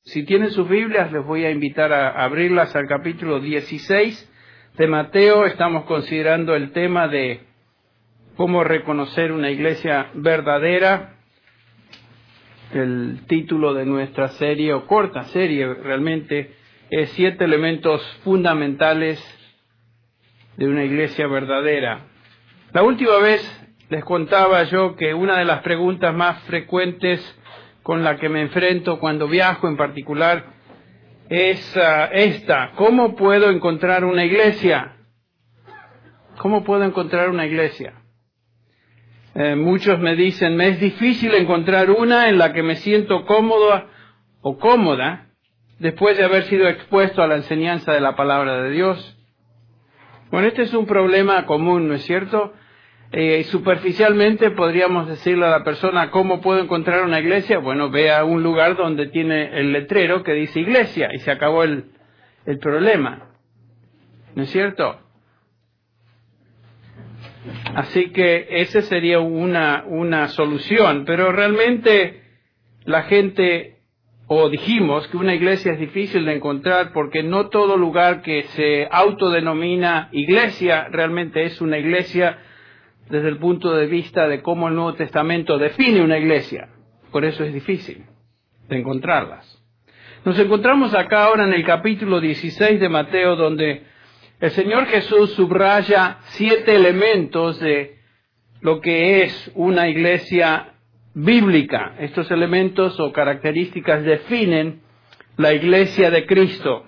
Si tienen sus Biblias, les voy a invitar a abrirlas al capítulo 16 de Mateo. Estamos considerando el tema de cómo reconocer una iglesia verdadera. El título de nuestra serie, o corta serie realmente, es 7 elementos fundamentales de una iglesia verdadera. La última vez les contaba yo que una de las preguntas más frecuentes con la que me enfrento cuando viajo en particular es esta: ¿cómo puedo encontrar una iglesia? ¿Cómo puedo encontrar una iglesia? Muchos me dicen, me es difícil encontrar una en la que me siento cómodo o cómoda después de haber sido expuesto a la enseñanza de la palabra de Dios. Bueno, este es un problema común, ¿no es cierto? Superficialmente podríamos decirle a la persona, ¿cómo puedo encontrar una iglesia? Bueno, ve a un lugar donde tiene el letrero que dice iglesia y se acabó el problema, ¿no es cierto? Así que esa sería una solución, pero realmente la gente, o dijimos que una iglesia es difícil de encontrar porque no todo lugar que se autodenomina iglesia realmente es una iglesia desde el punto de vista de cómo el Nuevo Testamento define una iglesia. Por eso es difícil de encontrarlas. Nos encontramos acá ahora en el capítulo 16 de Mateo, donde el Señor Jesús subraya 7 elementos de lo que es una iglesia bíblica. Estos elementos o características definen la iglesia de Cristo.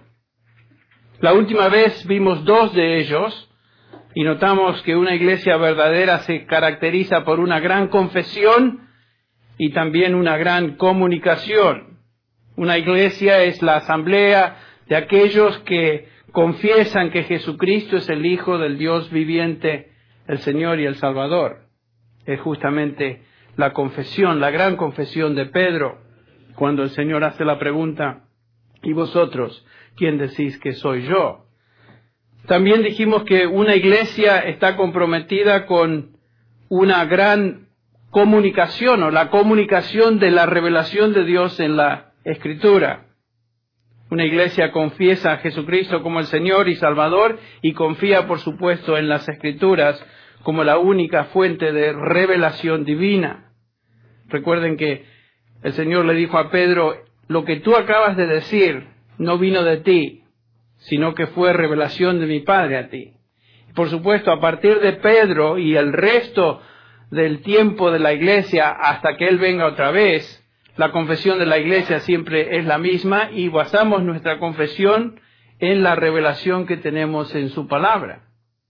La última vez vimos 2 de ellos. Y notamos que una iglesia verdadera se caracteriza por una gran confesión y también una gran comunicación. Una iglesia es la asamblea de aquellos que confiesan que Jesucristo es el Hijo del Dios viviente, el Señor y el Salvador. Es justamente la confesión, la gran confesión de Pedro, cuando el Señor hace la pregunta, ¿y vosotros quién decís que soy yo? También dijimos que una iglesia está comprometida con una gran comunicación, o la comunicación de la revelación de Dios en la Escritura. Una iglesia confiesa a Jesucristo como el Señor y Salvador y confía, por supuesto, en las Escrituras como la única fuente de revelación divina. Recuerden que el Señor le dijo a Pedro, lo que tú acabas de decir no vino de ti, sino que fue revelación de mi Padre a ti. Por supuesto, a partir de Pedro y el resto del tiempo de la iglesia hasta que Él venga otra vez, la confesión de la iglesia siempre es la misma y basamos nuestra confesión en la revelación que tenemos en su palabra,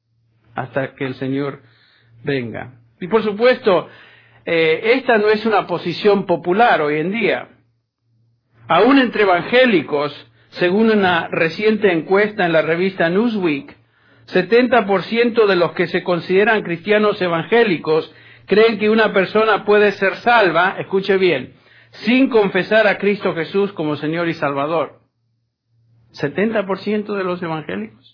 hasta que el Señor venga. Y por supuesto, esta no es una posición popular hoy en día. Aún entre evangélicos, según una reciente encuesta en la revista Newsweek, 70% de los que se consideran cristianos evangélicos creen que una persona puede ser salva, escuche bien, sin confesar a Cristo Jesús como Señor y Salvador. 70% de los evangélicos.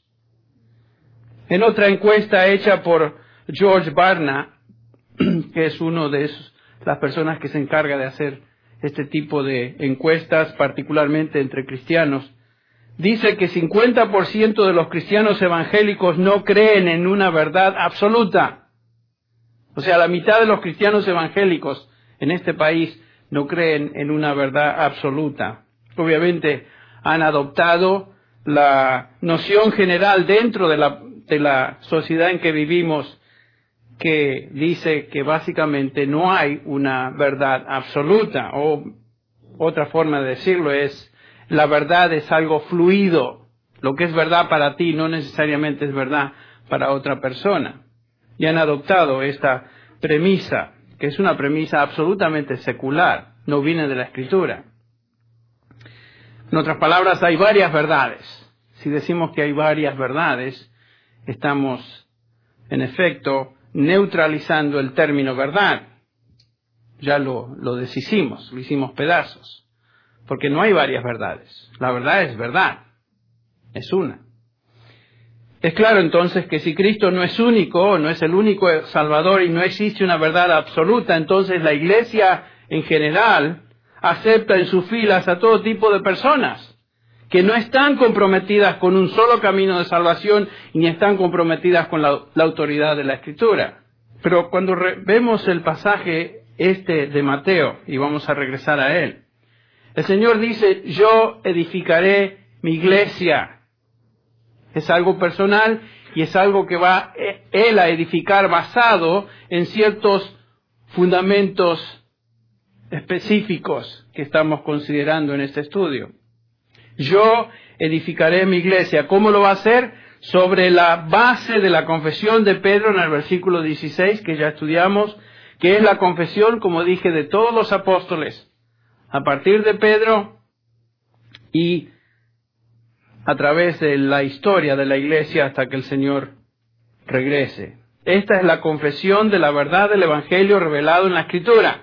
En otra encuesta hecha por George Barna, que es uno de las personas que se encarga de hacer este tipo de encuestas, particularmente entre cristianos, dice que 50% de los cristianos evangélicos no creen en una verdad absoluta. O sea, la mitad de los cristianos evangélicos en este país no creen en una verdad absoluta. Obviamente han adoptado la noción general dentro de la sociedad en que vivimos, que dice que básicamente no hay una verdad absoluta, o otra forma de decirlo es, la verdad es algo fluido. Lo que es verdad para ti no necesariamente es verdad para otra persona. Y han adoptado esta premisa, que es una premisa absolutamente secular, no viene de la Escritura. En otras palabras, hay varias verdades. Si decimos que hay varias verdades, estamos, en efecto, neutralizando el término verdad. Ya lo deshicimos, lo hicimos pedazos. Porque no hay varias verdades. La verdad es verdad. Es una. Es claro entonces que si Cristo no es único, no es el único Salvador y no existe una verdad absoluta, entonces la Iglesia en general acepta en sus filas a todo tipo de personas que no están comprometidas con un solo camino de salvación ni están comprometidas con la autoridad de la Escritura. Pero cuando vemos el pasaje de Mateo, y vamos a regresar a él, el Señor dice, yo edificaré mi iglesia. Es algo personal y es algo que va Él a edificar basado en ciertos fundamentos específicos que estamos considerando en este estudio. Yo edificaré mi iglesia. ¿Cómo lo va a hacer? Sobre la base de la confesión de Pedro en el versículo 16, que ya estudiamos, que es la confesión, como dije, de todos los apóstoles, a partir de Pedro y a través de la historia de la iglesia hasta que el Señor regrese. Esta es la confesión de la verdad del Evangelio revelado en la Escritura.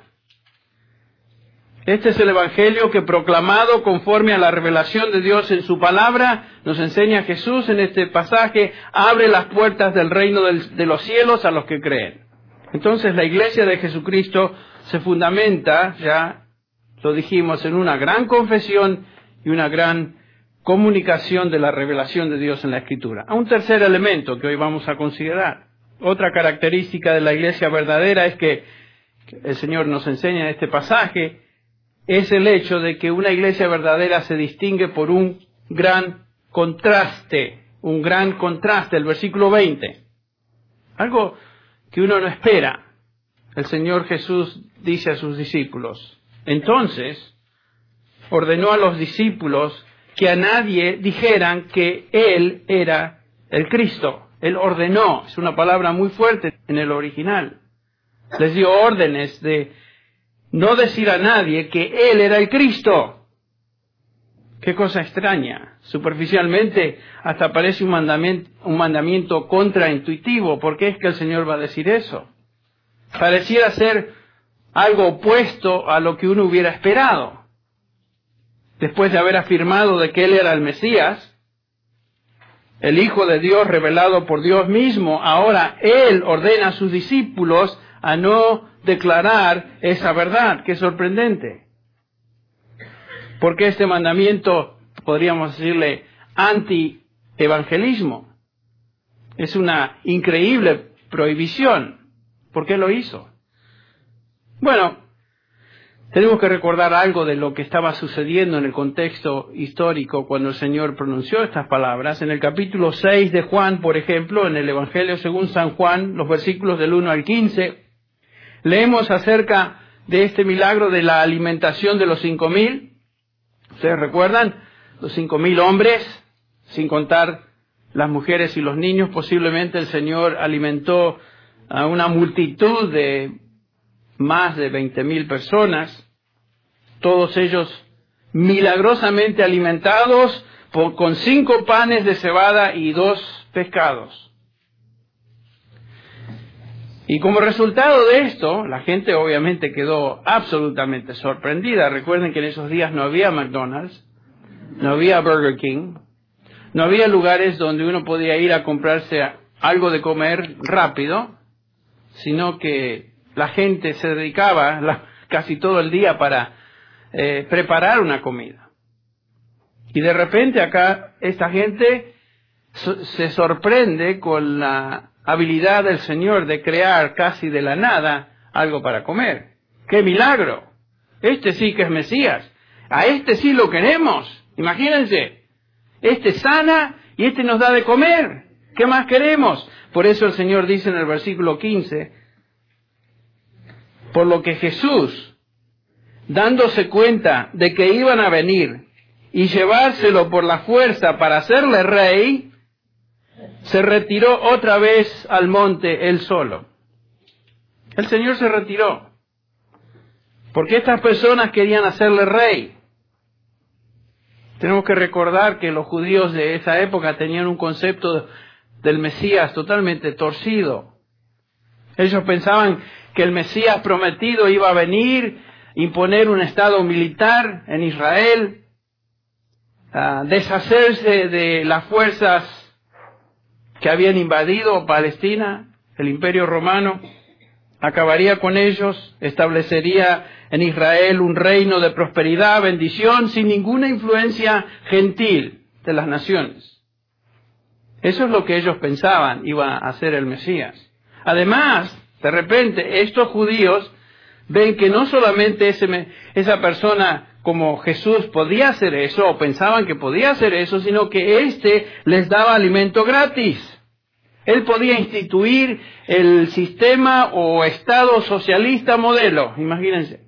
Este es el Evangelio que, proclamado conforme a la revelación de Dios en su palabra, nos enseña Jesús en este pasaje, abre las puertas del reino de los cielos a los que creen. Entonces la iglesia de Jesucristo se fundamenta, ya lo dijimos, en una gran confesión y una gran comunicación de la revelación de Dios en la Escritura. Un tercer elemento que hoy vamos a considerar. Otra característica de la iglesia verdadera es que el Señor nos enseña en este pasaje, es el hecho de que una iglesia verdadera se distingue por un gran contraste, el versículo 20. Algo que uno no espera. El Señor Jesús dice a sus discípulos, entonces ordenó a los discípulos que a nadie dijeran que Él era el Cristo. Él ordenó, es una palabra muy fuerte en el original. Les dio órdenes de no decir a nadie que Él era el Cristo. Qué cosa extraña. Superficialmente hasta parece un mandamiento contraintuitivo. ¿Por qué es que el Señor va a decir eso? Pareciera ser algo opuesto a lo que uno hubiera esperado. Después de haber afirmado de que Él era el Mesías, el Hijo de Dios revelado por Dios mismo, ahora Él ordena a sus discípulos a no declarar esa verdad. Qué sorprendente. Porque este mandamiento, podríamos decirle, anti-evangelismo. Es una increíble prohibición. ¿Por qué lo hizo? Bueno, tenemos que recordar algo de lo que estaba sucediendo en el contexto histórico cuando el Señor pronunció estas palabras. En el capítulo 6 de Juan, por ejemplo, en el Evangelio según San Juan, los versículos del 1 al 15, leemos acerca de este milagro de la alimentación de los 5,000. ¿Ustedes recuerdan? Los 5,000 hombres, sin contar las mujeres y los niños. Posiblemente el Señor alimentó a una multitud de más de 20,000 personas, todos ellos milagrosamente alimentados con 5 panes de cebada y 2 pescados. Y como resultado de esto, la gente obviamente quedó absolutamente sorprendida. Recuerden que en esos días no había McDonald's, no había Burger King, no había lugares donde uno podía ir a comprarse algo de comer rápido, sino que la gente se dedicaba casi todo el día para preparar una comida. Y de repente acá esta gente se sorprende con la habilidad del Señor de crear casi de la nada algo para comer. ¡Qué milagro! Este sí que es Mesías. A este sí lo queremos. Imagínense. Este sana y este nos da de comer. ¿Qué más queremos? Por eso el Señor dice en el versículo 15, por lo que Jesús, dándose cuenta de que iban a venir y llevárselo por la fuerza para hacerle rey, se retiró otra vez al monte él solo. El Señor se retiró, porque estas personas querían hacerle rey. Tenemos que recordar que los judíos de esa época tenían un concepto del Mesías totalmente torcido. Ellos pensaban que el Mesías prometido iba a venir, imponer un estado militar en Israel, deshacerse de las fuerzas que habían invadido Palestina, el Imperio Romano, acabaría con ellos, establecería en Israel un reino de prosperidad, bendición, sin ninguna influencia gentil de las naciones. Eso es lo que ellos pensaban iba a hacer el Mesías. Además, de repente, estos judíos ven que no solamente esa persona como Jesús podía hacer eso, o pensaban que podía hacer eso, sino que les daba alimento gratis. Él podía instituir el sistema o estado socialista modelo, imagínense.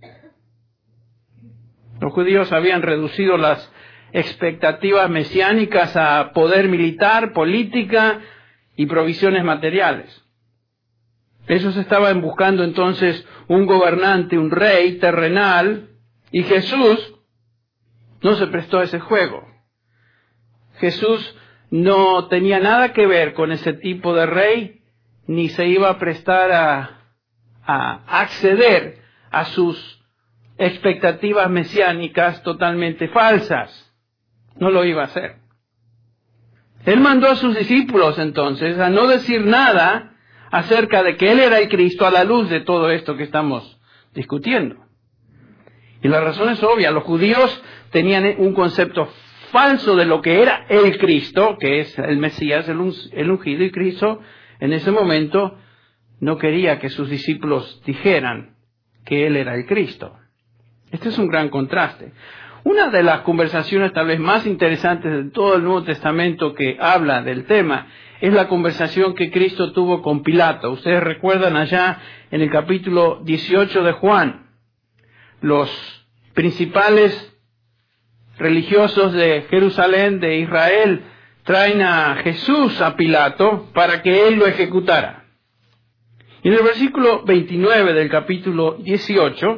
Los judíos habían reducido las expectativas mesiánicas a poder militar, política y provisiones materiales. Ellos estaban buscando entonces un gobernante, un rey terrenal, y Jesús no se prestó a ese juego. Jesús no tenía nada que ver con ese tipo de rey, ni se iba a prestar a acceder a sus expectativas mesiánicas totalmente falsas. No lo iba a hacer. Él mandó a sus discípulos entonces a no decir nada acerca de que Él era el Cristo a la luz de todo esto que estamos discutiendo. Y la razón es obvia. Los judíos tenían un concepto falso de lo que era el Cristo, que es el Mesías, el ungido, y Cristo en ese momento no quería que sus discípulos dijeran que Él era el Cristo. Este es un gran contraste. Una de las conversaciones tal vez más interesantes de todo el Nuevo Testamento que habla del tema es la conversación que Cristo tuvo con Pilato. Ustedes recuerdan allá en el capítulo 18 de Juan, los principales religiosos de Jerusalén, de Israel, traen a Jesús a Pilato para que él lo ejecutara. Y en el versículo 29 del capítulo 18,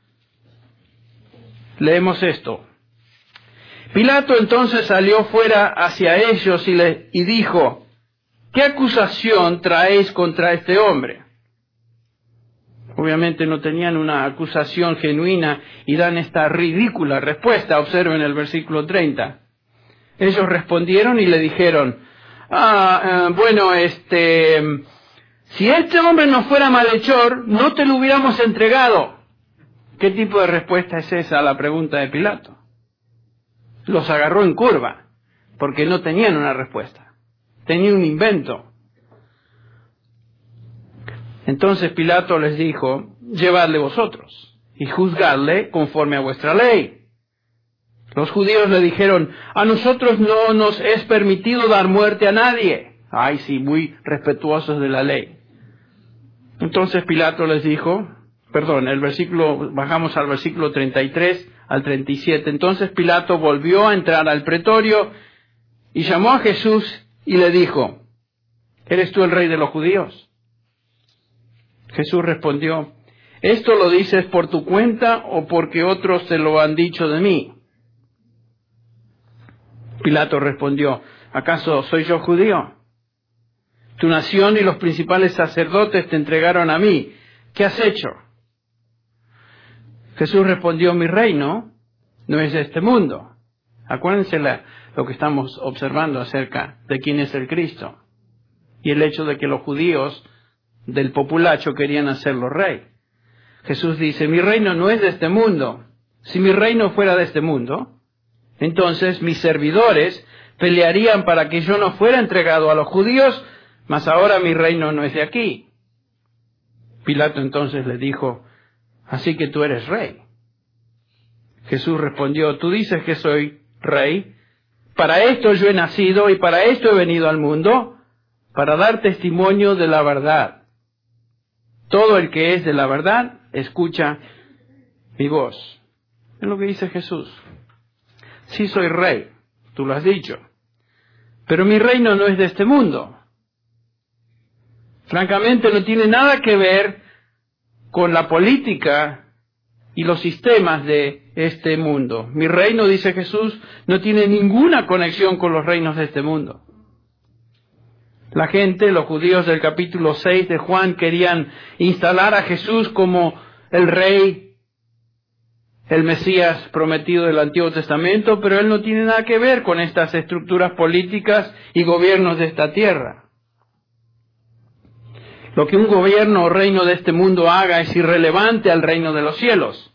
leemos esto. Pilato entonces salió fuera hacia ellos y dijo, ¿qué acusación traéis contra este hombre? Obviamente no tenían una acusación genuina y dan esta ridícula respuesta. Observen el versículo 30. Ellos respondieron y le dijeron, si este hombre no fuera malhechor, no te lo hubiéramos entregado. ¿Qué tipo de respuesta es esa a la pregunta de Pilato? Los agarró en curva, porque no tenían una respuesta. Tenían un invento. Entonces Pilato les dijo, llevadle vosotros y juzgadle conforme a vuestra ley. Los judíos le dijeron, a nosotros no nos es permitido dar muerte a nadie. Ay, sí, muy respetuosos de la ley. Entonces Pilato les dijo, bajamos al versículo 33 al 37. Entonces Pilato volvió a entrar al pretorio y llamó a Jesús y le dijo, ¿eres tú el rey de los judíos? Jesús respondió, ¿esto lo dices por tu cuenta o porque otros te lo han dicho de mí? Pilato respondió, ¿acaso soy yo judío? Tu nación y los principales sacerdotes te entregaron a mí. ¿Qué has hecho? Jesús respondió, mi reino no es de este mundo. Acuérdense lo que estamos observando acerca de quién es el Cristo. Y el hecho de que los judíos del populacho querían hacerlo rey. Jesús dice, mi reino no es de este mundo. Si mi reino fuera de este mundo, entonces mis servidores pelearían para que yo no fuera entregado a los judíos, mas ahora mi reino no es de aquí. Pilato entonces le dijo, así que tú eres rey. Jesús respondió, tú dices que soy rey. Para esto yo he nacido y para esto he venido al mundo, para dar testimonio de la verdad. Todo el que es de la verdad, escucha mi voz. Es lo que dice Jesús. Sí soy rey, tú lo has dicho, pero mi reino no es de este mundo. Francamente no tiene nada que ver con la política y los sistemas de este mundo. Mi reino, dice Jesús, no tiene ninguna conexión con los reinos de este mundo. La gente, los judíos del capítulo 6 de Juan, querían instalar a Jesús como el rey, el Mesías prometido del Antiguo Testamento, pero él no tiene nada que ver con estas estructuras políticas y gobiernos de esta tierra. Lo que un gobierno o reino de este mundo haga es irrelevante al reino de los cielos.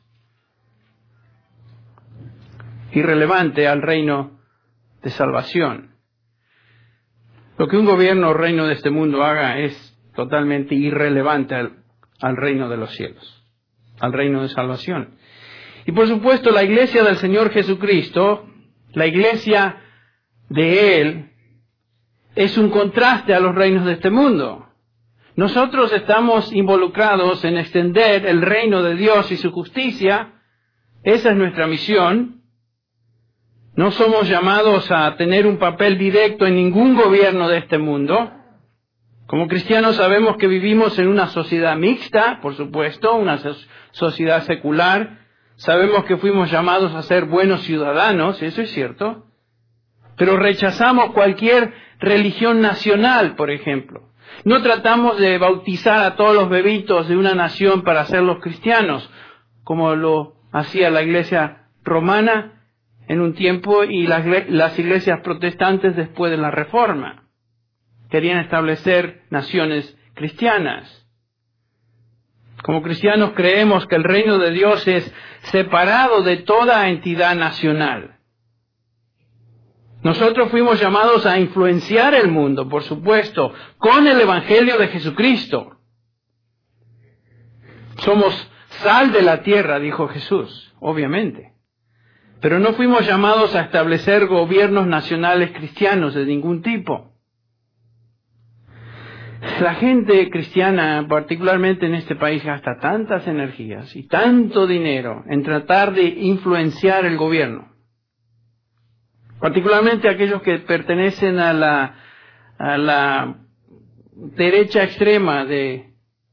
Irrelevante al reino de salvación. Lo que un gobierno o reino de este mundo haga es totalmente irrelevante al reino de los cielos, al reino de salvación. Y por supuesto, la iglesia del Señor Jesucristo, la iglesia de Él, es un contraste a los reinos de este mundo. Nosotros estamos involucrados en extender el reino de Dios y su justicia. Esa es nuestra misión. No somos llamados a tener un papel directo en ningún gobierno de este mundo. Como cristianos sabemos que vivimos en una sociedad mixta, por supuesto, una sociedad secular. Sabemos que fuimos llamados a ser buenos ciudadanos, eso es cierto. Pero rechazamos cualquier religión nacional, por ejemplo. No tratamos de bautizar a todos los bebitos de una nación para hacerlos cristianos, como lo hacía la iglesia romana en un tiempo y las iglesias protestantes después de la Reforma. Querían establecer naciones cristianas. Como cristianos creemos que el reino de Dios es separado de toda entidad nacional. Nosotros fuimos llamados a influenciar el mundo, por supuesto, con el Evangelio de Jesucristo. Somos sal de la tierra, dijo Jesús, obviamente. Pero no fuimos llamados a establecer gobiernos nacionales cristianos de ningún tipo. La gente cristiana, particularmente en este país, gasta tantas energías y tanto dinero en tratar de influenciar el gobierno. Particularmente aquellos que pertenecen a la derecha extrema del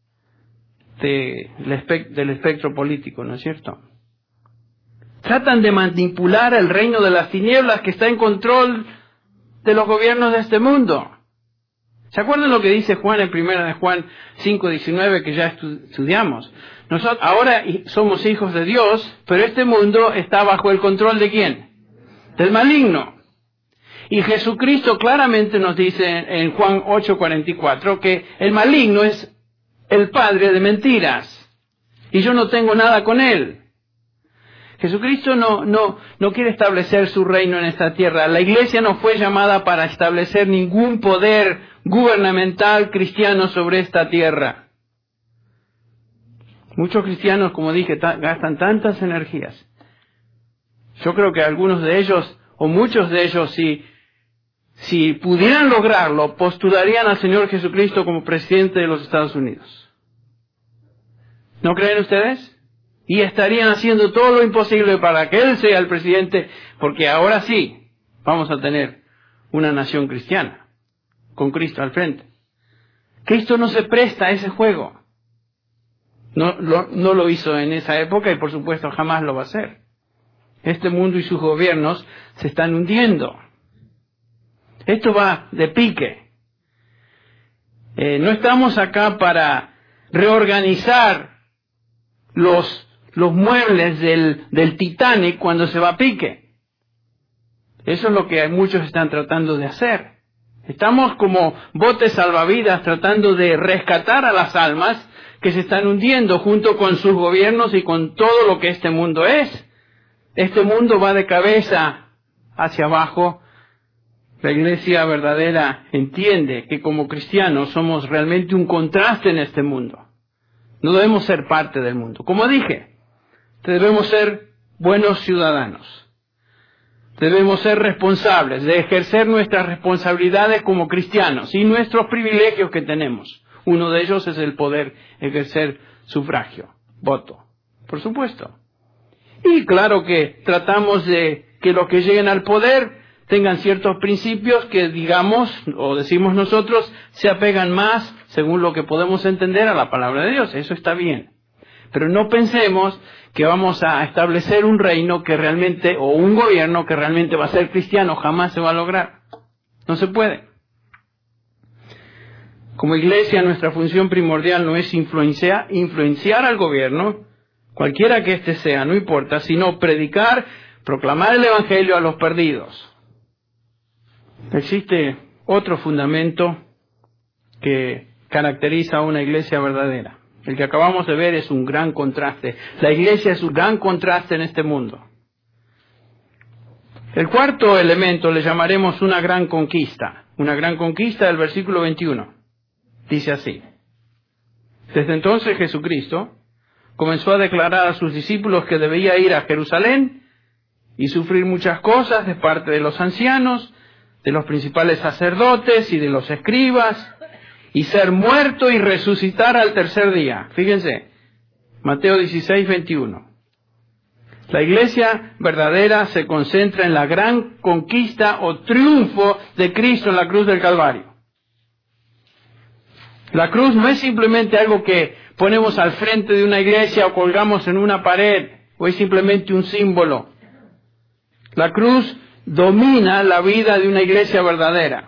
espectro político, ¿no es cierto? Tratan de manipular el reino de las tinieblas que está en control de los gobiernos de este mundo. ¿Se acuerdan lo que dice Juan en 1 de Juan 5:19 que ya estudiamos? Nosotros ahora somos hijos de Dios, pero este mundo está bajo el control ¿de quién? Del maligno. Y Jesucristo claramente nos dice en Juan 8:44 que el maligno es el padre de mentiras. Y yo no tengo nada con él. Jesucristo no quiere establecer su reino en esta tierra. La iglesia no fue llamada para establecer ningún poder gubernamental cristiano sobre esta tierra. Muchos cristianos, como dije, gastan tantas energías. Yo creo que algunos de ellos, o muchos de ellos, si pudieran lograrlo, postularían al Señor Jesucristo como presidente de los Estados Unidos. ¿No creen ustedes? Y estarían haciendo todo lo imposible para que Él sea el presidente, porque ahora sí vamos a tener una nación cristiana, con Cristo al frente. Cristo no se presta a ese juego. No lo hizo en esa época y por supuesto jamás lo va a hacer. Este mundo y sus gobiernos se están hundiendo. Esto va de pique. No estamos acá para reorganizar los muebles del Titanic cuando se va a pique. Eso es lo que muchos están tratando de hacer. Estamos como botes salvavidas tratando de rescatar a las almas que se están hundiendo junto con sus gobiernos y con todo lo que este mundo es. Este mundo va de cabeza hacia abajo. La iglesia verdadera entiende que como cristianos somos realmente un contraste en este mundo. No debemos ser parte del mundo. Como dije, debemos ser buenos ciudadanos. Debemos ser responsables, de ejercer nuestras responsabilidades como cristianos y nuestros privilegios que tenemos. Uno de ellos es el poder ejercer sufragio, voto, por supuesto. Y claro que tratamos de que los que lleguen al poder tengan ciertos principios que digamos, o decimos nosotros, se apegan más, según lo que podemos entender, a la palabra de Dios. Eso está bien. Pero no pensemos que vamos a establecer un reino que realmente, o un gobierno que realmente va a ser cristiano. Jamás se va a lograr. No se puede. Como iglesia, nuestra función primordial no es influenciar al gobierno, cualquiera que éste sea, no importa, sino predicar, proclamar el Evangelio a los perdidos. Existe otro fundamento que caracteriza a una iglesia verdadera. El que acabamos de ver es un gran contraste. La iglesia es un gran contraste en este mundo. El cuarto elemento le llamaremos una gran conquista. Una gran conquista del versículo 21. Dice así: desde entonces Jesucristo comenzó a declarar a sus discípulos que debía ir a Jerusalén y sufrir muchas cosas de parte de los ancianos, de los principales sacerdotes y de los escribas, y ser muerto y resucitar al tercer día. Fíjense, Mateo 16, 21. La iglesia verdadera se concentra en la gran conquista o triunfo de Cristo en la cruz del Calvario. La cruz no es simplemente algo que ponemos al frente de una iglesia o colgamos en una pared, o es simplemente un símbolo. La cruz domina la vida de una iglesia verdadera.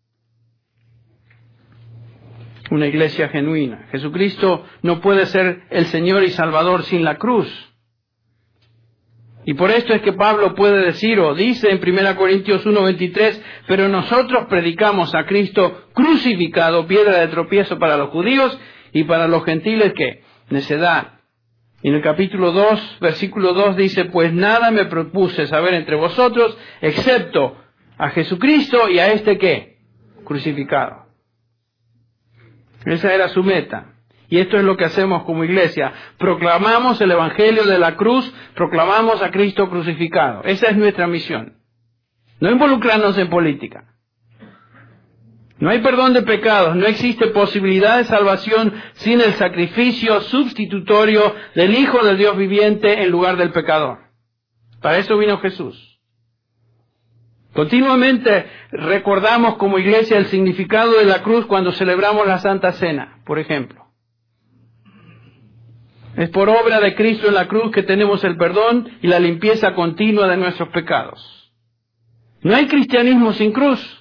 Una iglesia genuina. Jesucristo no puede ser el Señor y Salvador sin la cruz. Y por esto es que Pablo puede decir, o dice en 1 Corintios 1:23, pero nosotros predicamos a Cristo crucificado, piedra de tropiezo para los judíos y para los gentiles, ¿qué? Necedad. Y en el capítulo 2, versículo 2 dice, pues nada me propuse saber entre vosotros, excepto a Jesucristo y a este, ¿qué? Crucificado. Esa era su meta. Y esto es lo que hacemos como iglesia. Proclamamos el Evangelio de la cruz, proclamamos a Cristo crucificado. Esa es nuestra misión. No involucrarnos en política. No hay perdón de pecados, no existe posibilidad de salvación sin el sacrificio sustitutorio del Hijo del Dios viviente en lugar del pecador. Para eso vino Jesús. Continuamente recordamos como iglesia el significado de la cruz cuando celebramos la Santa Cena, por ejemplo. Es por obra de Cristo en la cruz que tenemos el perdón y la limpieza continua de nuestros pecados. No hay cristianismo sin cruz.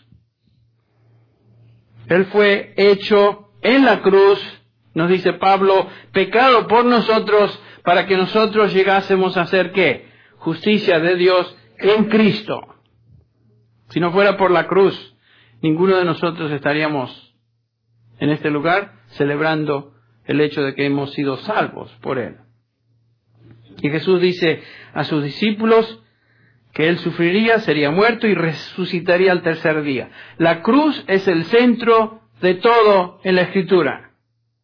Él fue hecho en la cruz, nos dice Pablo, pecado por nosotros para que nosotros llegásemos a ser, ¿qué? Justicia de Dios en Cristo. Si no fuera por la cruz, ninguno de nosotros estaríamos en este lugar celebrando el hecho de que hemos sido salvos por Él. Y Jesús dice a sus discípulos que Él sufriría, sería muerto y resucitaría al tercer día. La cruz es el centro de todo en la Escritura.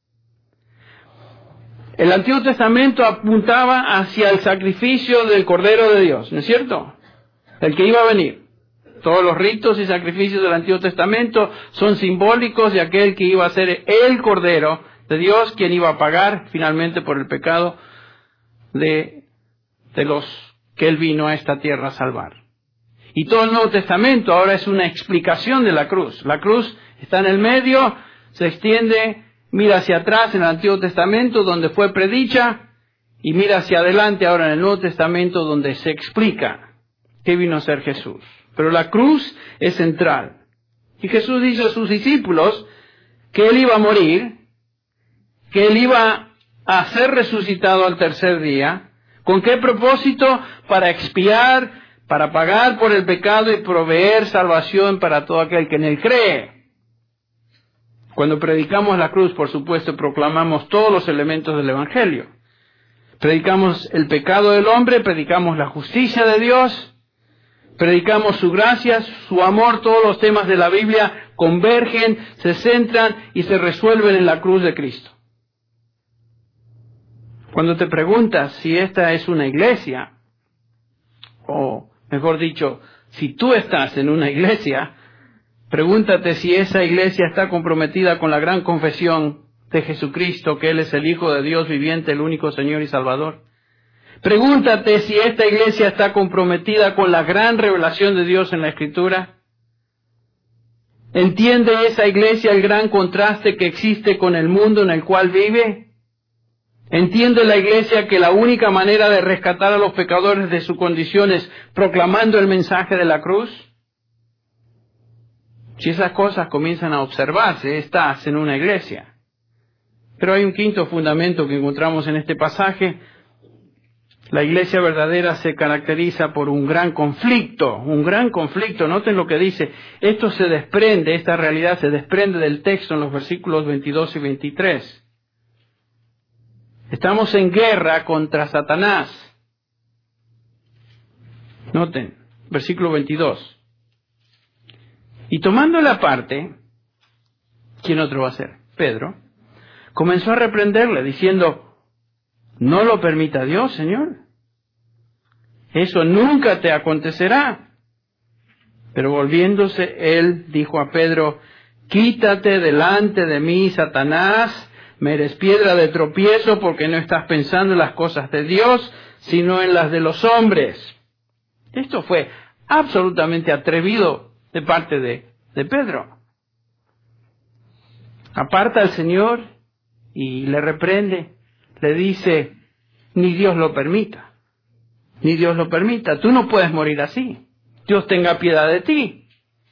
El Antiguo Testamento apuntaba hacia el sacrificio del Cordero de Dios, ¿no es cierto? El que iba a venir. Todos los ritos y sacrificios del Antiguo Testamento son simbólicos de aquel que iba a ser el Cordero de Dios, quien iba a pagar finalmente por el pecado de los que Él vino a esta tierra a salvar. Y todo el Nuevo Testamento ahora es una explicación de la cruz. La cruz está en el medio, se extiende, mira hacia atrás en el Antiguo Testamento donde fue predicha, y mira hacia adelante ahora en el Nuevo Testamento donde se explica qué vino a ser Jesús. Pero la cruz es central. Y Jesús dice a sus discípulos que Él iba a morir, que Él iba a ser resucitado al tercer día. ¿Con qué propósito? Para expiar, para pagar por el pecado y proveer salvación para todo aquel que en Él cree. Cuando predicamos la cruz, por supuesto, proclamamos todos los elementos del Evangelio. Predicamos el pecado del hombre, predicamos la justicia de Dios, predicamos su gracia, su amor. Todos los temas de la Biblia convergen, se centran y se resuelven en la cruz de Cristo. Cuando te preguntas si esta es una iglesia, o mejor dicho, si tú estás en una iglesia, pregúntate si esa iglesia está comprometida con la gran confesión de Jesucristo, que Él es el Hijo de Dios viviente, el único Señor y Salvador. Pregúntate si esta iglesia está comprometida con la gran revelación de Dios en la Escritura. ¿Entiende esa iglesia el gran contraste que existe con el mundo en el cual vive? ¿Entiende la iglesia que la única manera de rescatar a los pecadores de su condición es proclamando el mensaje de la cruz? Si esas cosas comienzan a observarse, estás en una iglesia. Pero hay un quinto fundamento que encontramos en este pasaje, La iglesia verdadera se caracteriza por un gran conflicto, noten lo que dice, esto se desprende, esta realidad se desprende del texto en los versículos 22 y 23. Estamos en guerra contra Satanás. Noten, versículo 22. Y tomándole aparte, ¿quién otro va a ser? Pedro, comenzó a reprenderle diciendo, no lo permita Dios, Señor. Eso nunca te acontecerá. Pero volviéndose, él dijo a Pedro, quítate delante de mí, Satanás, me eres piedra de tropiezo porque no estás pensando en las cosas de Dios, sino en las de los hombres. Esto fue absolutamente atrevido de parte de Pedro. Aparta al Señor y le reprende. Le dice, ni Dios lo permita, ni Dios lo permita, tú no puedes morir así, Dios tenga piedad de ti.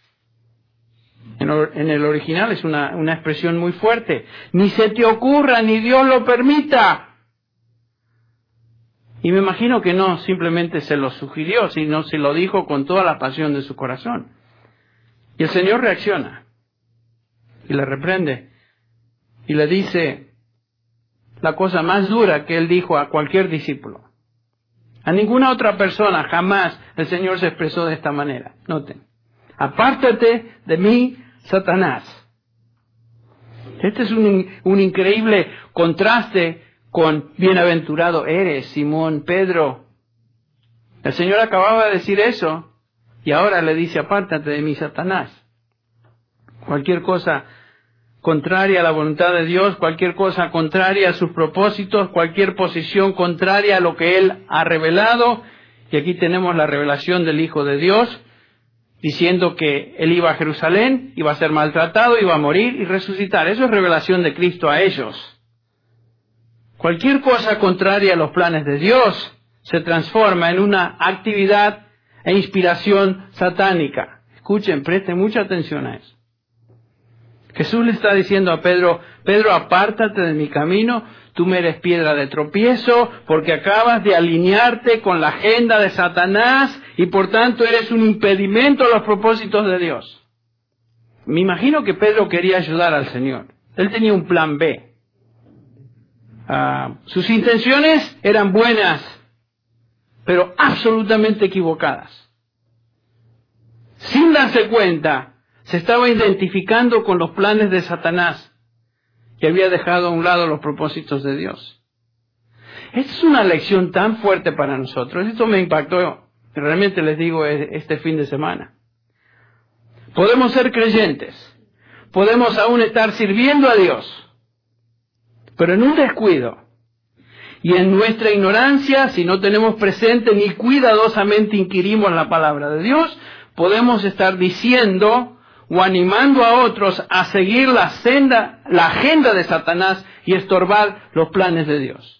En el original es una expresión muy fuerte, ni se te ocurra, ni Dios lo permita. Y me imagino que no simplemente se lo sugirió, sino se lo dijo con toda la pasión de su corazón. Y el Señor reacciona, y le reprende, y le dice la cosa más dura que él dijo a cualquier discípulo. A ninguna otra persona jamás el Señor se expresó de esta manera. Noten, apártate de mí, Satanás. Este es un increíble contraste con bienaventurado eres, Simón, Pedro. El Señor acababa de decir eso y ahora le dice, apártate de mí, Satanás. Cualquier cosa contraria a la voluntad de Dios, cualquier cosa contraria a sus propósitos, cualquier posición contraria a lo que Él ha revelado. Y aquí tenemos la revelación del Hijo de Dios, diciendo que Él iba a Jerusalén, iba a ser maltratado, iba a morir y resucitar. Eso es revelación de Cristo a ellos. Cualquier cosa contraria a los planes de Dios se transforma en una actividad e inspiración satánica. Escuchen, presten mucha atención a eso. Jesús le está diciendo a Pedro, Pedro, apártate de mi camino, tú me eres piedra de tropiezo, porque acabas de alinearte con la agenda de Satanás y por tanto eres un impedimento a los propósitos de Dios. Me imagino que Pedro quería ayudar al Señor. Él tenía un plan B. Sus intenciones eran buenas, pero absolutamente equivocadas. Sin darse cuenta, se estaba identificando con los planes de Satanás y había dejado a un lado los propósitos de Dios. Esta es una lección tan fuerte para nosotros. Esto me impactó, realmente les digo, este fin de semana. Podemos ser creyentes, podemos aún estar sirviendo a Dios, pero en un descuido y en nuestra ignorancia, si no tenemos presente ni cuidadosamente inquirimos la palabra de Dios, podemos estar diciendo o animando a otros a seguir la agenda de Satanás y estorbar los planes de Dios.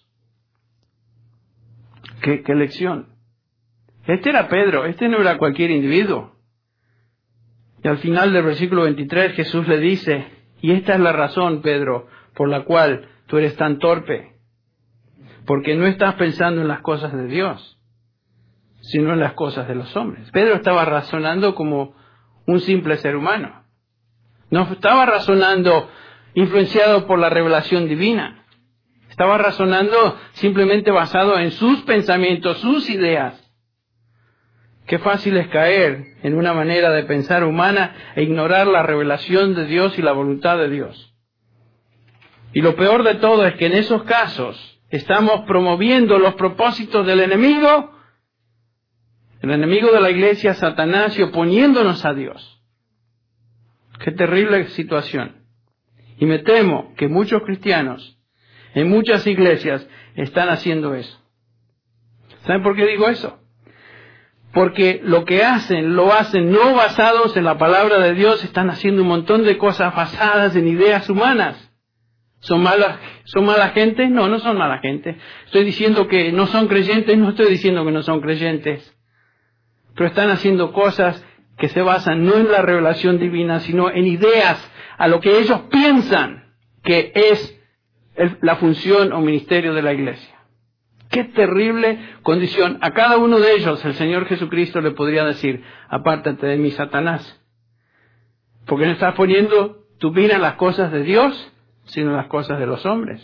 ¿Qué lección? Este era Pedro, este no era cualquier individuo. Y al final del versículo 23 Jesús le dice, y esta es la razón, Pedro, por la cual tú eres tan torpe, porque no estás pensando en las cosas de Dios, sino en las cosas de los hombres. Pedro estaba razonando como un simple ser humano. No estaba razonando influenciado por la revelación divina. Estaba razonando simplemente basado en sus pensamientos, sus ideas. Qué fácil es caer en una manera de pensar humana e ignorar la revelación de Dios y la voluntad de Dios. Y lo peor de todo es que en esos casos estamos promoviendo los propósitos del enemigo, el enemigo de la iglesia, Satanás, y oponiéndonos a Dios. Qué terrible situación. Y me temo que muchos cristianos en muchas iglesias están haciendo eso. ¿Saben por qué digo eso? Porque lo que hacen, lo hacen no basados en la palabra de Dios, están haciendo un montón de cosas basadas en ideas humanas. ¿Son mala gente? No, no son mala gente. Estoy diciendo que no son creyentes, no estoy diciendo que no son creyentes. Pero están haciendo cosas que se basan no en la revelación divina, sino en ideas a lo que ellos piensan que es la función o ministerio de la iglesia. Qué terrible condición. A cada uno de ellos el Señor Jesucristo le podría decir, apártate de mí, Satanás, porque no estás poniendo tu vida en las cosas de Dios, sino en las cosas de los hombres.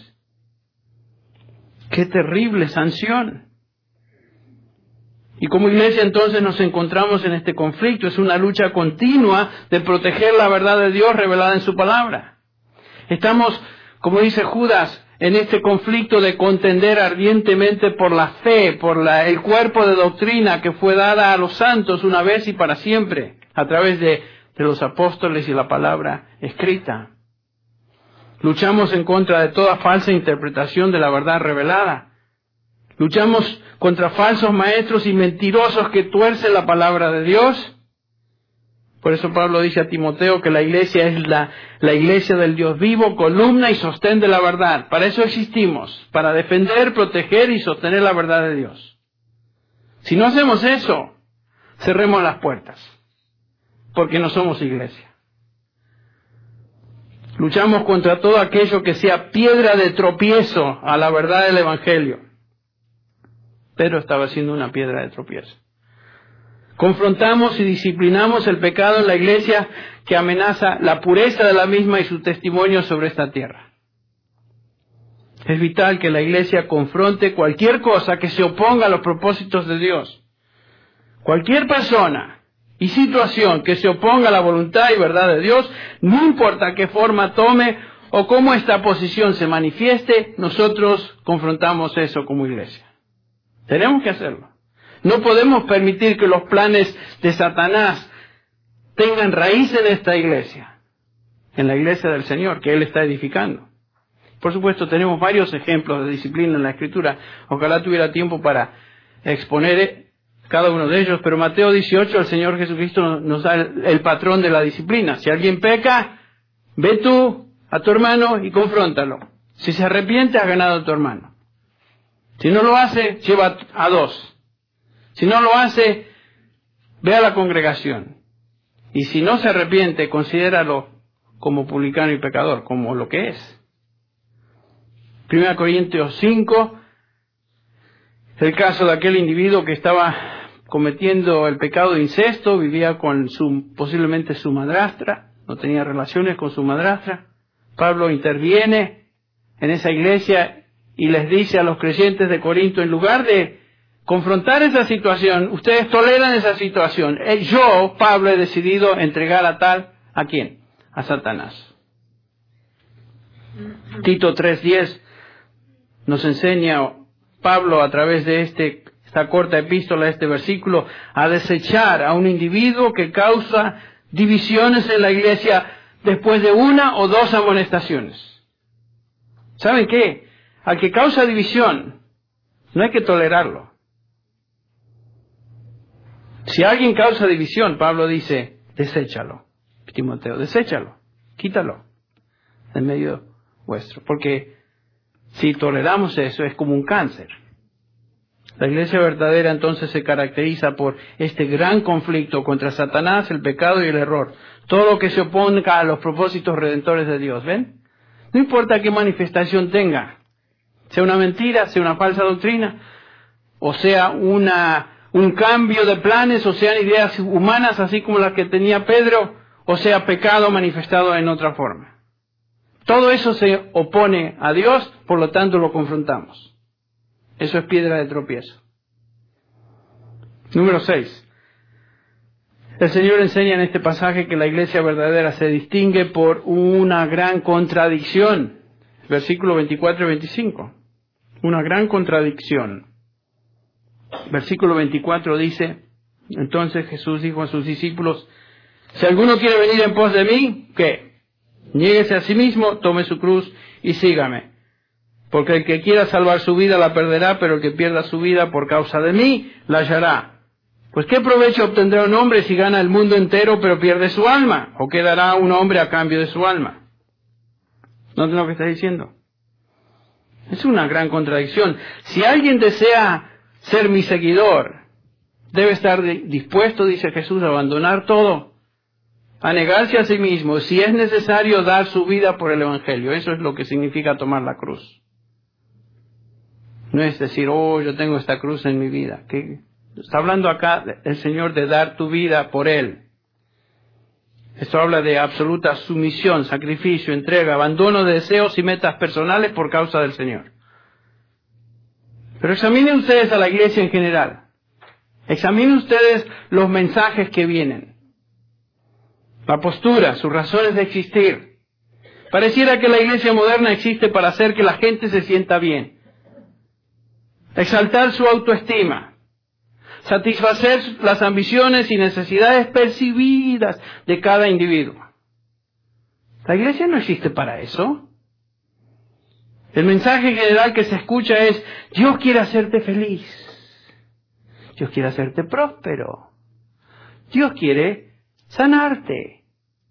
Qué terrible sanción. Y como iglesia entonces nos encontramos en este conflicto. Es una lucha continua de proteger la verdad de Dios revelada en su palabra. Estamos, como dice Judas, en este conflicto de contender ardientemente por la fe, por el cuerpo de doctrina que fue dada a los santos una vez y para siempre, a través de los apóstoles y la palabra escrita. Luchamos en contra de toda falsa interpretación de la verdad revelada. Luchamos contra falsos maestros y mentirosos que tuercen la palabra de Dios. Por eso Pablo dice a Timoteo que la iglesia es la iglesia del Dios vivo, columna y sostén de la verdad. Para eso existimos, para defender, proteger y sostener la verdad de Dios. Si no hacemos eso, cerremos las puertas, porque no somos iglesia. Luchamos contra todo aquello que sea piedra de tropiezo a la verdad del Evangelio. Pedro estaba siendo una piedra de tropiezo. Confrontamos y disciplinamos el pecado en la iglesia que amenaza la pureza de la misma y su testimonio sobre esta tierra. Es vital que la iglesia confronte cualquier cosa que se oponga a los propósitos de Dios. Cualquier persona y situación que se oponga a la voluntad y verdad de Dios, no importa qué forma tome o cómo esta posición se manifieste, nosotros confrontamos eso como iglesia. Tenemos que hacerlo. No podemos permitir que los planes de Satanás tengan raíz en esta iglesia, en la iglesia del Señor, que Él está edificando. Por supuesto, tenemos varios ejemplos de disciplina en la Escritura. Ojalá tuviera tiempo para exponer cada uno de ellos, pero Mateo 18, el Señor Jesucristo nos da el patrón de la disciplina. Si alguien peca, ve tú a tu hermano y confróntalo. Si se arrepiente, has ganado a tu hermano. Si no lo hace, lleva a dos. Si no lo hace, ve a la congregación. Y si no se arrepiente, considéralo como publicano y pecador, como lo que es. 1 Corintios 5, el caso de aquel individuo que estaba cometiendo el pecado de incesto, vivía con posiblemente su madrastra, no tenía relaciones con su madrastra. Pablo interviene en esa iglesia y les dice a los creyentes de Corinto, en lugar de confrontar esa situación, ustedes toleran esa situación. Yo, Pablo, he decidido entregar ¿a quién? A Satanás. Tito 3:10 nos enseña Pablo a través de esta corta epístola, este versículo, a desechar a un individuo que causa divisiones en la iglesia después de una o dos amonestaciones. ¿Saben qué? Al que causa división, no hay que tolerarlo. Si alguien causa división, Pablo dice, deséchalo. Timoteo, deséchalo, quítalo de medio vuestro. Porque si toleramos eso, es como un cáncer. La iglesia verdadera entonces se caracteriza por este gran conflicto contra Satanás, el pecado y el error. Todo lo que se oponga a los propósitos redentores de Dios, ¿ven? No importa qué manifestación tenga, sea una mentira, sea una falsa doctrina, o sea un cambio de planes, o sean ideas humanas así como las que tenía Pedro, o sea pecado manifestado en otra forma. Todo eso se opone a Dios, por lo tanto lo confrontamos. Eso es piedra de tropiezo. Número 6. El Señor enseña en este pasaje que la iglesia verdadera se distingue por una gran contradicción. Versículos 24 y 25. Una gran contradicción. Versículo 24 dice, entonces Jesús dijo a sus discípulos, si alguno quiere venir en pos de mí, ¿qué? Niéguese a sí mismo, tome su cruz y sígame. Porque el que quiera salvar su vida la perderá, pero el que pierda su vida por causa de mí, la hallará. Pues ¿qué provecho obtendrá un hombre si gana el mundo entero pero pierde su alma? ¿O qué dará un hombre a cambio de su alma? ¿Noten lo que está diciendo? Es una gran contradicción. Si alguien desea ser mi seguidor, debe estar dispuesto, dice Jesús, a abandonar todo, a negarse a sí mismo, si es necesario dar su vida por el Evangelio. Eso es lo que significa tomar la cruz. No es decir, oh, yo tengo esta cruz en mi vida. ¿Qué? Está hablando acá el Señor de dar tu vida por Él. Esto habla de absoluta sumisión, sacrificio, entrega, abandono de deseos y metas personales por causa del Señor. Pero examinen ustedes a la iglesia en general. Examinen ustedes los mensajes que vienen. La postura, sus razones de existir. Pareciera que la iglesia moderna existe para hacer que la gente se sienta bien. Exaltar su autoestima. Satisfacer las ambiciones y necesidades percibidas de cada individuo. La iglesia no existe para eso. El mensaje general que se escucha es, Dios quiere hacerte feliz. Dios quiere hacerte próspero. Dios quiere sanarte.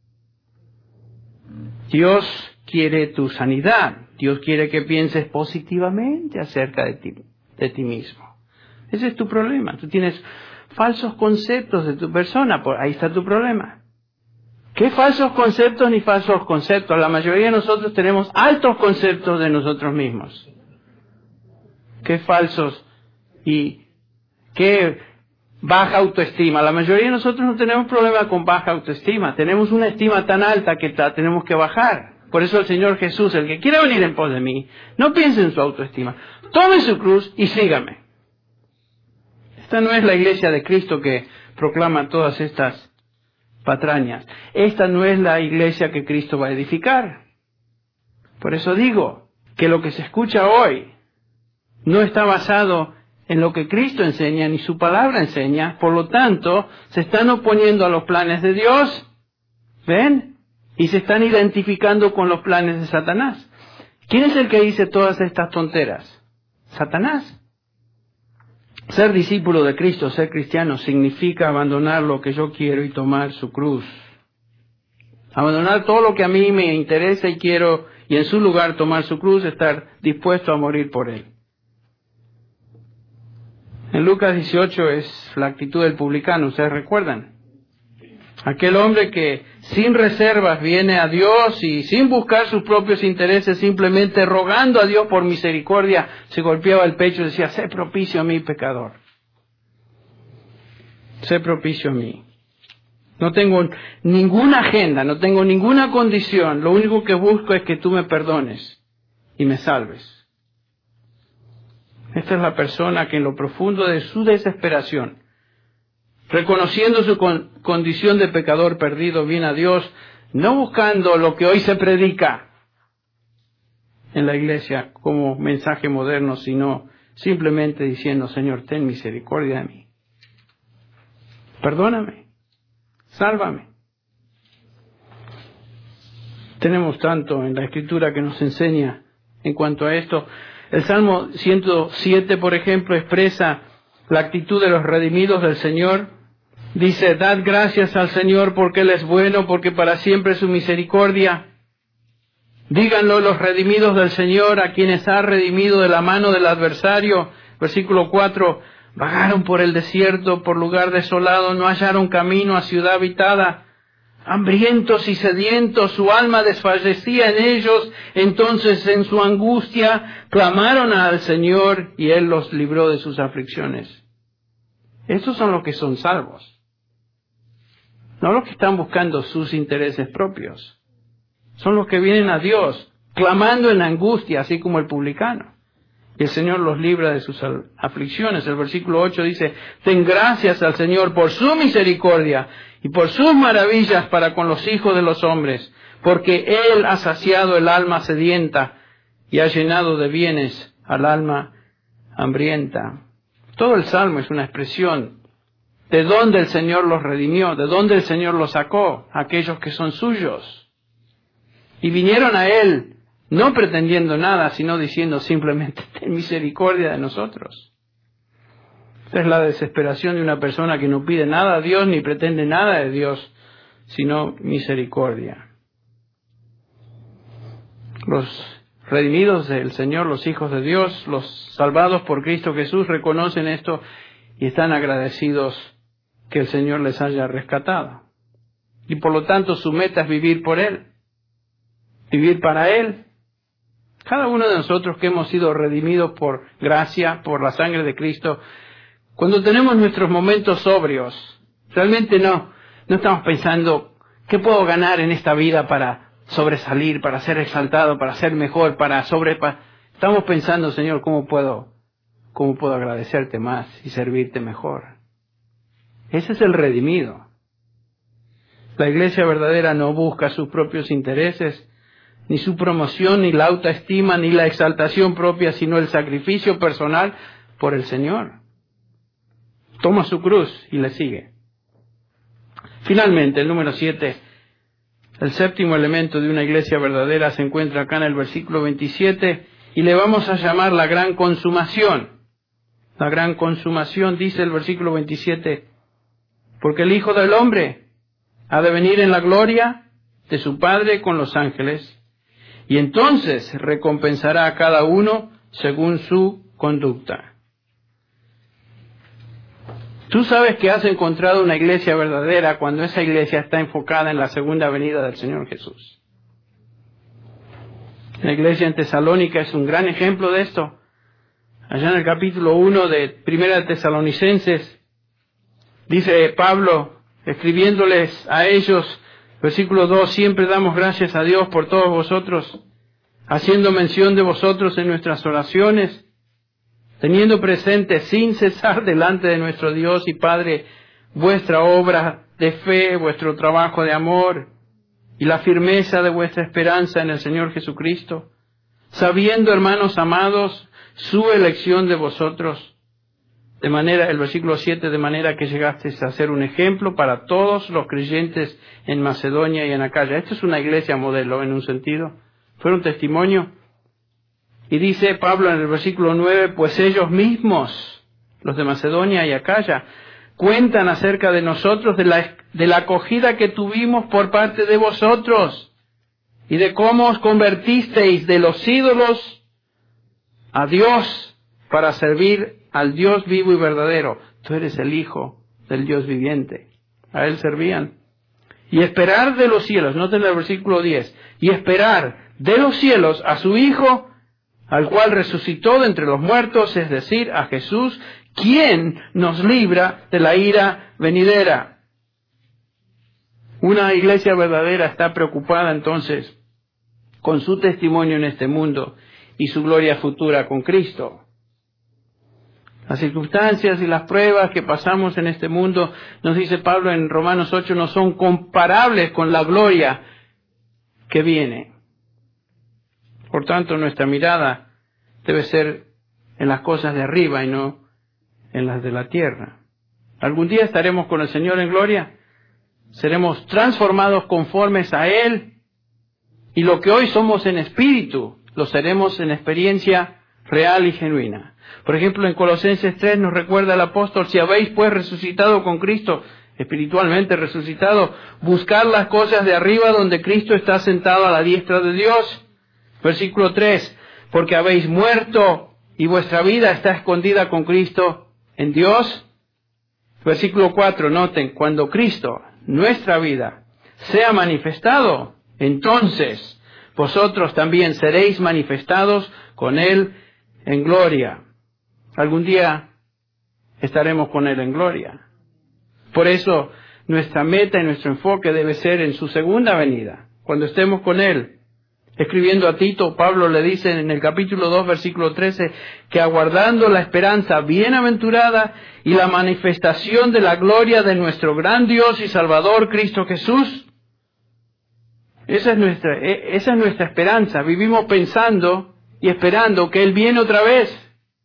Dios quiere tu sanidad. Dios quiere que pienses positivamente acerca de ti mismo. Ese es tu problema. Tú tienes falsos conceptos de tu persona. Ahí está tu problema. ¿Qué falsos conceptos ni falsos conceptos? La mayoría de nosotros tenemos altos conceptos de nosotros mismos. ¿Qué falsos y qué baja autoestima? La mayoría de nosotros no tenemos problema con baja autoestima. Tenemos una estima tan alta que la tenemos que bajar. Por eso el Señor Jesús, el que quiera venir en pos de mí, no piense en su autoestima. Tome su cruz y sígame. Esta no es la iglesia de Cristo que proclama todas estas patrañas. Esta no es la iglesia que Cristo va a edificar. Por eso digo que lo que se escucha hoy no está basado en lo que Cristo enseña ni su palabra enseña. Por lo tanto, se están oponiendo a los planes de Dios. ¿Ven? Y se están identificando con los planes de Satanás. ¿Quién es el que dice todas estas tonteras? Satanás. Ser discípulo de Cristo, ser cristiano, significa abandonar lo que yo quiero y tomar su cruz. Abandonar todo lo que a mí me interesa y quiero, y en su lugar tomar su cruz, estar dispuesto a morir por él. En Lucas 18 es la actitud del publicano, ¿ustedes recuerdan? Aquel hombre que sin reservas viene a Dios y sin buscar sus propios intereses, simplemente rogando a Dios por misericordia, se golpeaba el pecho y decía, sé propicio a mí, pecador. Sé propicio a mí. No tengo ninguna agenda, no tengo ninguna condición. Lo único que busco es que tú me perdones y me salves. Esta es la persona que en lo profundo de su desesperación, reconociendo su condición de pecador perdido, viene a Dios, no buscando lo que hoy se predica en la iglesia como mensaje moderno, sino simplemente diciendo, Señor, ten misericordia de mí. Perdóname. Sálvame. Tenemos tanto en la Escritura que nos enseña en cuanto a esto. El Salmo 107, por ejemplo, expresa la actitud de los redimidos del Señor. Dice, dad gracias al Señor porque Él es bueno, porque para siempre es su misericordia. Díganlo los redimidos del Señor, a quienes ha redimido de la mano del adversario. Versículo 4, vagaron por el desierto, por lugar desolado, no hallaron camino a ciudad habitada. Hambrientos y sedientos, su alma desfallecía en ellos. Entonces en su angustia clamaron al Señor y Él los libró de sus aflicciones. Estos son los que son salvos. No los que están buscando sus intereses propios. Son los que vienen a Dios, clamando en angustia, así como el publicano. Y el Señor los libra de sus aflicciones. El versículo 8 dice, ten gracias al Señor por su misericordia y por sus maravillas para con los hijos de los hombres, porque Él ha saciado el alma sedienta y ha llenado de bienes al alma hambrienta. Todo el Salmo es una expresión de dónde el Señor los redimió, de dónde el Señor los sacó, aquellos que son suyos. Y vinieron a Él no pretendiendo nada, sino diciendo simplemente, ten misericordia de nosotros. Esta es la desesperación de una persona que no pide nada a Dios ni pretende nada de Dios, sino misericordia. Los redimidos del Señor, los hijos de Dios, los salvados por Cristo Jesús, reconocen esto y están agradecidos que el Señor les haya rescatado. Y por lo tanto su meta es vivir por Él, vivir para Él. Cada uno de nosotros que hemos sido redimidos por gracia, por la sangre de Cristo, cuando tenemos nuestros momentos sobrios, realmente no estamos pensando, ¿qué puedo ganar en esta vida para sobresalir, para ser exaltado, para ser mejor, Estamos pensando, Señor, ¿cómo puedo agradecerte más y servirte mejor? Ese es el redimido. La iglesia verdadera no busca sus propios intereses, ni su promoción, ni la autoestima, ni la exaltación propia, sino el sacrificio personal por el Señor. Toma su cruz y le sigue. Finalmente, el número 7, el séptimo elemento de una iglesia verdadera se encuentra acá en el versículo 27 y le vamos a llamar la gran consumación. La gran consumación, dice el versículo 27, porque el Hijo del Hombre ha de venir en la gloria de su Padre con los ángeles, y entonces recompensará a cada uno según su conducta. Tú sabes que has encontrado una iglesia verdadera cuando esa iglesia está enfocada en la segunda venida del Señor Jesús. La iglesia en Tesalónica es un gran ejemplo de esto. Allá en el capítulo 1 de Primera de Tesalonicenses, dice Pablo, escribiéndoles a ellos, versículo 2, siempre damos gracias a Dios por todos vosotros, haciendo mención de vosotros en nuestras oraciones, teniendo presente sin cesar delante de nuestro Dios y Padre vuestra obra de fe, vuestro trabajo de amor y la firmeza de vuestra esperanza en el Señor Jesucristo, sabiendo, hermanos amados, su elección de vosotros, de manera, el versículo 7, de manera que llegasteis a ser un ejemplo para todos los creyentes en Macedonia y en Acaya. Esto es una iglesia modelo en un sentido. Fueron testimonio. Y dice Pablo en el versículo 9, pues ellos mismos, los de Macedonia y Acaya, cuentan acerca de nosotros, de la acogida que tuvimos por parte de vosotros y de cómo os convertisteis de los ídolos a Dios para servir al Dios vivo y verdadero. Tú eres el Hijo del Dios viviente. A Él servían. Y esperar de los cielos, noten el versículo 10, y esperar de los cielos a su Hijo, al cual resucitó de entre los muertos, es decir, a Jesús, quien nos libra de la ira venidera. Una iglesia verdadera está preocupada entonces con su testimonio en este mundo y su gloria futura con Cristo. Las circunstancias y las pruebas que pasamos en este mundo, nos dice Pablo en Romanos 8, no son comparables con la gloria que viene. Por tanto, nuestra mirada debe ser en las cosas de arriba y no en las de la tierra. ¿Algún día estaremos con el Señor en gloria? ¿Seremos transformados conformes a Él? Y lo que hoy somos en espíritu, lo seremos en experiencia real y genuina. Por ejemplo, en Colosenses 3 nos recuerda el apóstol, si habéis pues resucitado con Cristo, espiritualmente resucitado, buscad las cosas de arriba donde Cristo está sentado a la diestra de Dios. Versículo 3, porque habéis muerto y vuestra vida está escondida con Cristo en Dios. Versículo 4, noten, cuando Cristo, nuestra vida, sea manifestado, entonces vosotros también seréis manifestados con Él en gloria. Algún día estaremos con Él en gloria. Por eso nuestra meta y nuestro enfoque debe ser en su segunda venida, cuando estemos con Él. Escribiendo a Tito, Pablo le dice en el capítulo 2, versículo 13, que aguardando la esperanza bienaventurada y la manifestación de la gloria de nuestro gran Dios y Salvador, Cristo Jesús. Esa es nuestra esperanza. Vivimos pensando y esperando que Él viene otra vez.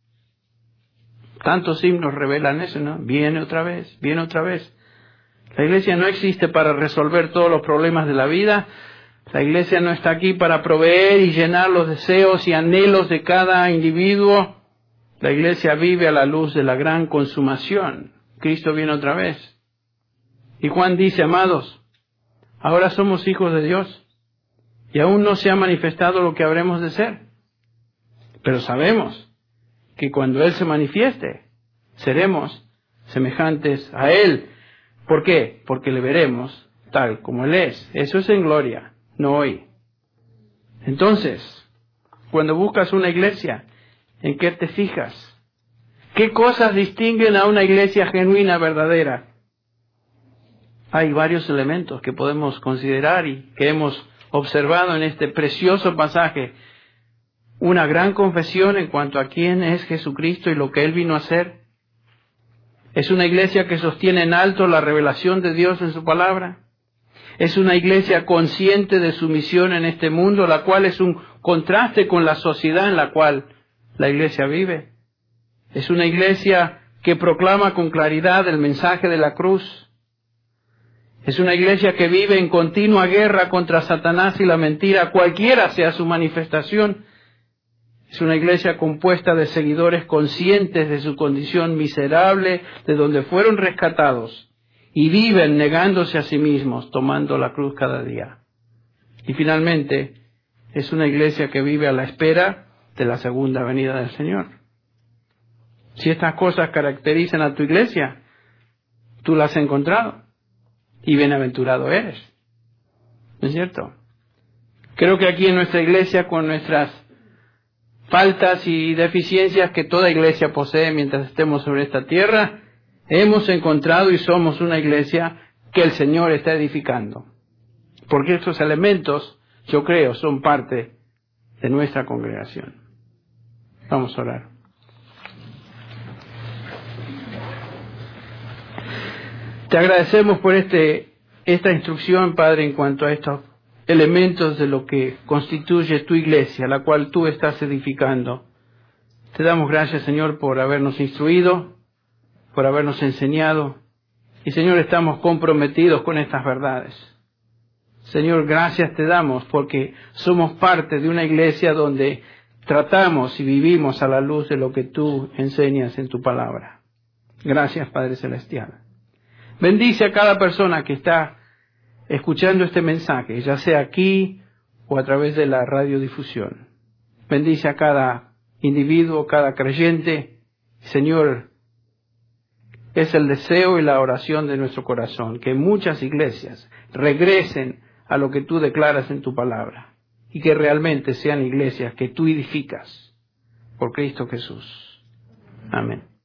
Tantos himnos revelan eso, ¿no? Viene otra vez, viene otra vez. La iglesia no existe para resolver todos los problemas de la vida. La iglesia no está aquí para proveer y llenar los deseos y anhelos de cada individuo. La iglesia vive a la luz de la gran consumación. Cristo viene otra vez. Y Juan dice, amados, ahora somos hijos de Dios y aún no se ha manifestado lo que habremos de ser. Pero sabemos que cuando Él se manifieste, seremos semejantes a Él. ¿Por qué? Porque le veremos tal como Él es. Eso es en gloria, no hoy. Entonces, Cuando buscas una iglesia, ¿en qué te fijas? ¿Qué cosas distinguen a una iglesia genuina, verdadera? Hay varios elementos que podemos considerar y que hemos observado en este precioso pasaje. Una gran confesión en cuanto a quién es Jesucristo y lo que Él vino a hacer. Es una iglesia que sostiene en alto la revelación de Dios en su palabra. Es una iglesia consciente de su misión en este mundo, la cual es un contraste con la sociedad en la cual la iglesia vive. Es una iglesia que proclama con claridad el mensaje de la cruz. Es una iglesia que vive en continua guerra contra Satanás y la mentira, cualquiera sea su manifestación. Es una iglesia compuesta de seguidores conscientes de su condición miserable, de donde fueron rescatados, y viven negándose a sí mismos, tomando la cruz cada día. Y finalmente, es una iglesia que vive a la espera de la segunda venida del Señor. Si estas cosas caracterizan a tu iglesia, tú las has encontrado, y bienaventurado eres. ¿No es cierto? Creo que aquí en nuestra iglesia, con nuestras faltas y deficiencias que toda iglesia posee mientras estemos sobre esta tierra, hemos encontrado y somos una iglesia que el Señor está edificando. Porque estos elementos, yo creo, son parte de nuestra congregación. Vamos a orar. Te agradecemos por esta instrucción, Padre, en cuanto a estos elementos de lo que constituye tu iglesia, la cual tú estás edificando. Te damos gracias, Señor, por habernos instruido, por habernos enseñado. Y, Señor, estamos comprometidos con estas verdades. Señor, gracias te damos porque somos parte de una iglesia donde tratamos y vivimos a la luz de lo que tú enseñas en tu palabra. Gracias, Padre Celestial. Bendice a cada persona que está escuchando este mensaje, ya sea aquí o a través de la radiodifusión. Bendice a cada individuo, cada creyente. Señor, es el deseo y la oración de nuestro corazón que muchas iglesias regresen a lo que tú declaras en tu palabra y que realmente sean iglesias que tú edificas por Cristo Jesús. Amén.